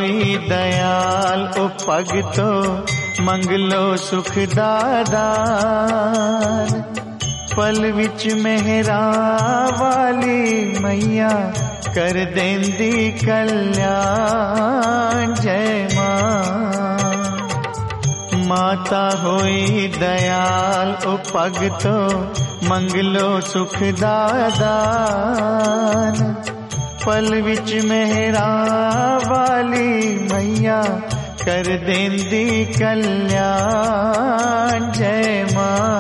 होई दयाल ओ भगतो मंगलो सुख दादान। पल विच मेहरा वाली मैया कर देंदी कल्याण। जय मां। माता होई दयाल ओ भगतो मंगलो सुख दादान। पल विच मेहरा वाली मैया कर देंदी कल्याण। जय मां।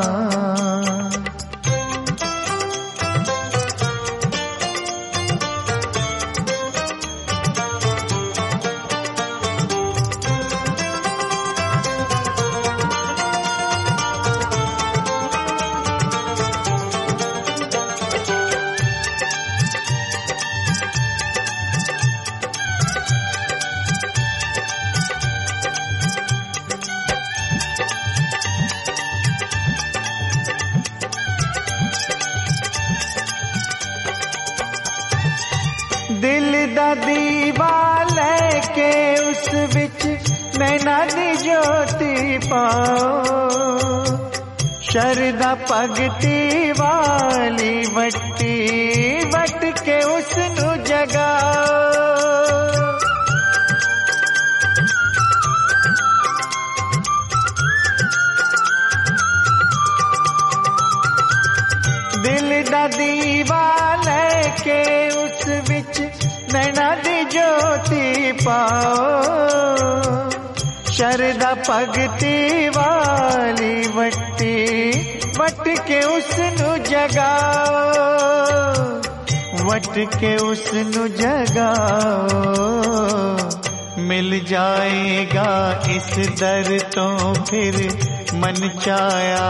दिल दा दीवा लेके उस विच नैना दी ज्योति पाओ। शरदा भगती वाली वट्टी वट के उसनु जगाओ। दिल दा दीवा लेके उस विच नैना दी ज्योति पाओ। शरदा भगती वाली वट्टी वट के उसनु जगाओ। वट के उसनु जगाओ। मिल जाएगा इस दर तो फिर मन चाया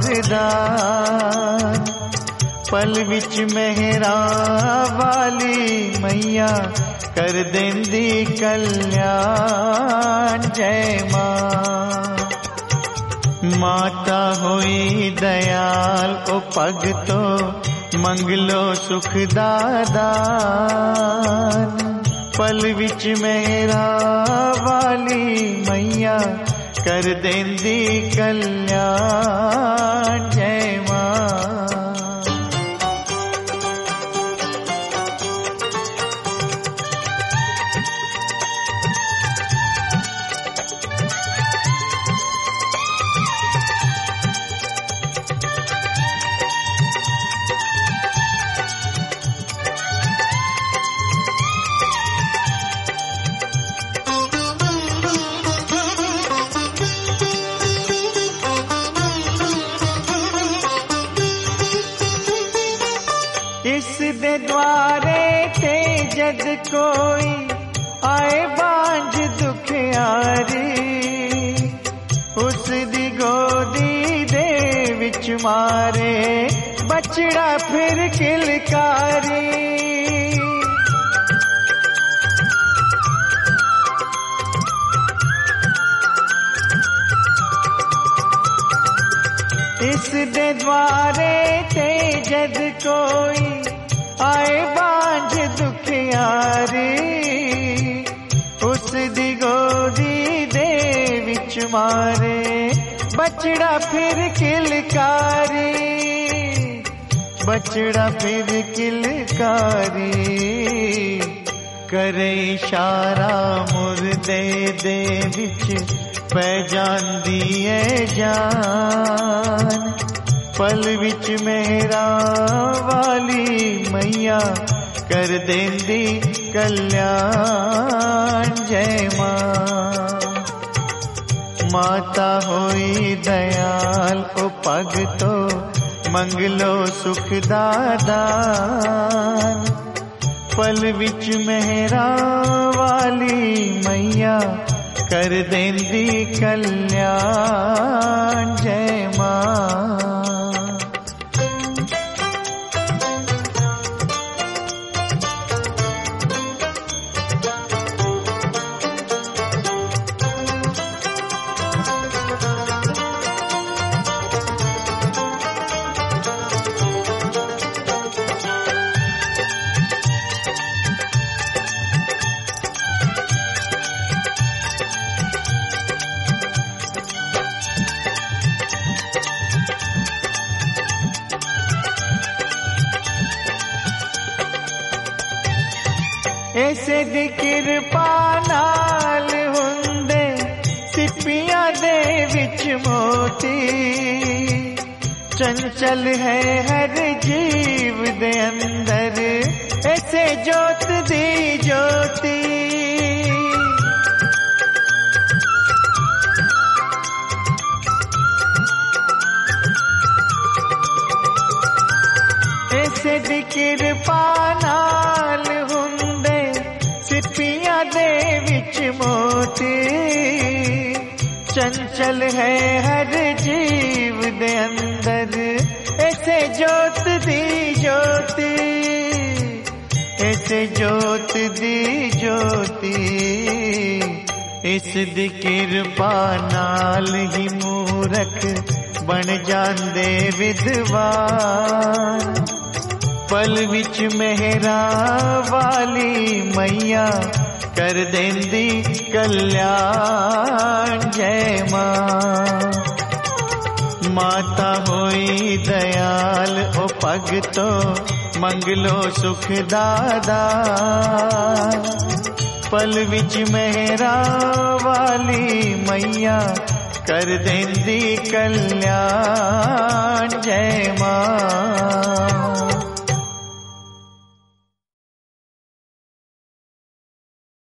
वरदान। पल विच मेहरा वाली मैया कर देंदी कल्याण। जय मां। माता होई दयाल ओ भगतो मंगलो सुख दादान। पल विच मेहरा वाली मैया कर देंदी कल्याण। जय मां। इस दे द्वारे ते जद कोई आए बांझ दुखियारी। उस दी गोदी दे विच मारे बछड़ा फिर किलकारी। इस दे द्वारे ते जद कोई आए बांझ दुखियारी। उस दी गोदी दे विच मारे बछड़ा फिर किलकारी। बछड़ा फिर किलकारी। करे इशारा मुर्दे दे विच पै जांदी है जान। पल विच मेहरा वाली मैया कर देंदी कल्याण। जय मां। माता होई दयाल ओ भगतो मंगलो सुख दादान। पल विच मेहरा वाली मैया कर देंदी कल्याण। जय मां। ऐसे दी किरपा नाल हुंदे सिपियां दे विच मोती, चंचल है हर जीव दे अंदर ऐसे जोत दी ज्योति। ऐसे दी किरपा नाल हुंदे सिपियां दे विच मोती, चंचल है हर जीव दे अंदर ऐसे जोत दी ज्योति, ऐसे जोत दी ज्योति। इस दी किरपा नाल ही मूरख बन जांदे विद्वान, पल विच मेहरा वाली मैया कर देंदी कल्याण। जय मां माता होई दयाल ओ भगतो मंगलो सुख दादा, पल विच मेहरा वाली मैया कर देंदी कल्याण। जय मां